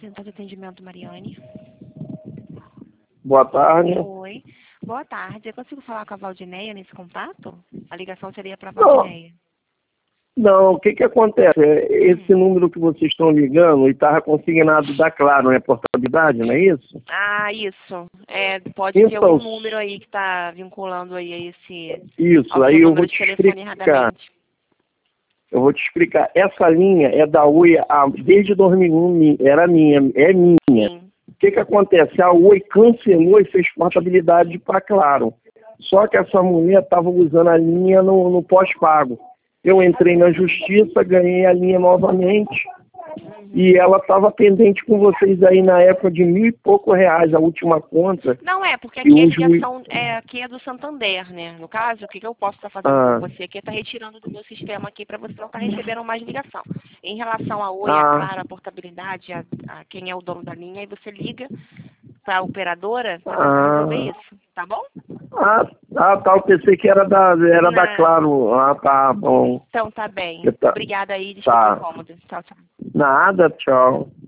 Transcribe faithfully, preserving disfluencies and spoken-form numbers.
Central de Atendimento Mariane. Boa tarde. Oi. Boa tarde. Eu consigo falar com a Valdineia nesse contato? A ligação seria para a Não. Valdineia. Não, o que que acontece? Esse Hum. número que vocês estão ligando e estava consignado da Claro, não é portabilidade, não é isso? Ah, isso. É, pode ter Então, algum número aí que está vinculando aí a esse... isso, ao aí seu eu número vou de te telefone explicar. erradamente. Eu vou te explicar. Essa linha é da Oi, a- desde dois mil e um, mi- era minha, é minha. Sim. O que que acontece? A Oi cancelou e fez portabilidade para Claro. Só que essa mulher estava usando a linha no, no pós-pago. Eu entrei na justiça, ganhei a linha novamente e ela estava pendente com vocês aí na época de mil e pouco reais, a última conta. Não é, porque E aqui a o juiz... ligação é, aqui é do Santander, né? No caso, o que, que eu posso estar fazendo Ah, com você aqui é estar retirando do meu sistema aqui para você não estar recebendo mais ligação. Em relação a Oi, a ah, Claro, a portabilidade, a, a quem é o dono da linha, aí você liga para a operadora para tentar resolver ah, isso, tá bom? ah, ah, tá, eu pensei que era da, era da Na... Claro. Ah, tá, bom. Então tá bem. Tá, Obrigada aí, desculpa o tá. incômodo. Tchau, tchau. Nada, tchau.